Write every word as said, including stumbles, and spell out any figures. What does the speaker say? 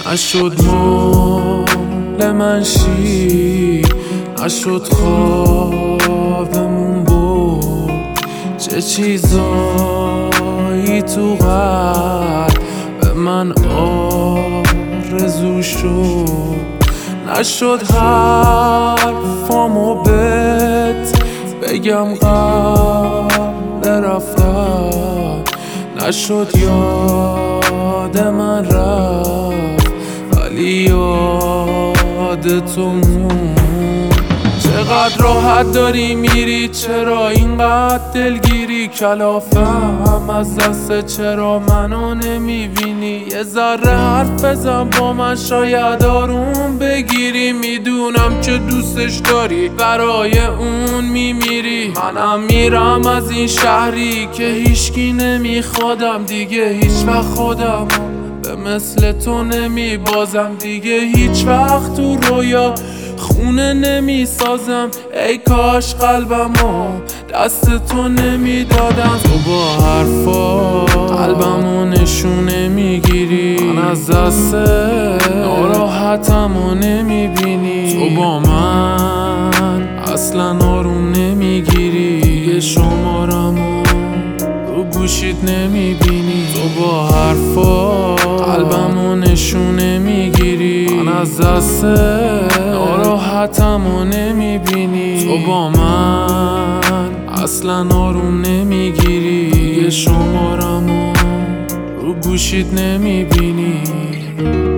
نشد مال من شی، نشد خوابمون بود. چه چیزایی تو قلب به من آرزو شد. نشد حرفامو بهت بگم قبل رفتن، نشد یاد من رفت ولی یاد تو موند. چقدر راحت داری میری، چرا اینقدر دلگیری؟ کلافم از دست چرا منو نمیبینی؟ یه ذره حرف بزن با من شاید آروم بگیری. میدونم که دوستش داری برای اون میمیری. منم میرم از این شهری که هیچکی نمیخوادم دیگه. هیچ وقت خودم به مثل تو نمیبازم دیگه. هیچ وقت تو رویا خونه نمیسازم. ای کاش قلبمو دست تو نمیدادم. تو با حرفا قلبمو نشونه میگیری، من از دست ناراحتمو نمیبینی. تو با من اصلا آروم نمیگیری، دیگه شمارمو رو گوشیت نمیبینی. تو با حرفا قلبمو نشونه میگیری، من از دست ناراحتمو نمیبینی. تو با من اصلا آروم نمیگیری، دیگه شمارمو رو گوشیت نمیبینی.